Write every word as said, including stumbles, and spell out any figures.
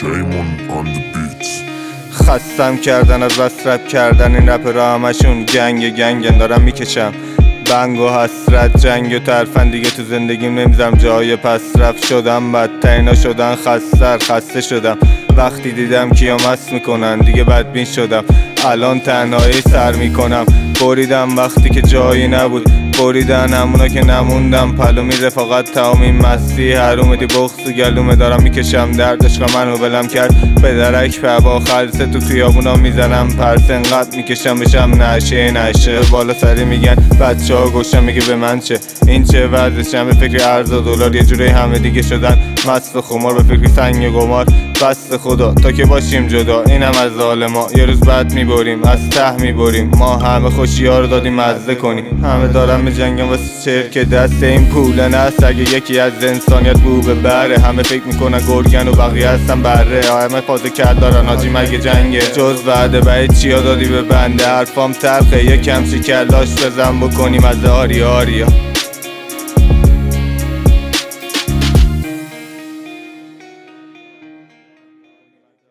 Shaymon on the beat. خستم کردن از بس رپ کردن این رپ را همشون گنگ گنگن دارم میکشم بنگ و حسرت جنگ و ترفن دیگه تو زندگیم نمیزم جای پس رفت شدم بدترینا شدن خستر خسته شدم وقتی دیدم کیا مست میکنن دیگه بدبین شدم الان تنهایی سر میکنم بریدم وقتی که جایی نبود بریدن همونا که نموندم پلومی رفاقت تمامی مستی حرومتی بغض و گلومه دارم میکشم درد عشق منو بلم کرد به درک به هوا خلصه تو خیابونا میزنم پرس انقدر میکشم بشم نشه نشه بالا سری میگن بچه ها گوشم میگه به من چه این چه وضعشم به فکر ارز و دلار یه جوری همه دیگه شدن مست و خمار به فکر سنگ قمار بست خدا تا که باشیم جدا اینم از ظالما یه روز بعد میبریم از ته میبریم ما همه خوشی‌ها رو دادیم مزه کنیم همه دارن میجنگن واسه چهر که دست این پوله نست اگه یکی از انسانیت بو به بره همه فکر میکنن گرگن و بقیه هستن بره همه فازه کرد دارن آجی مگه جنگه جز بعد بعید چیا دادی به بنده حرفام تلخه یکم شکلاش بزن بکنیم از آریا آریا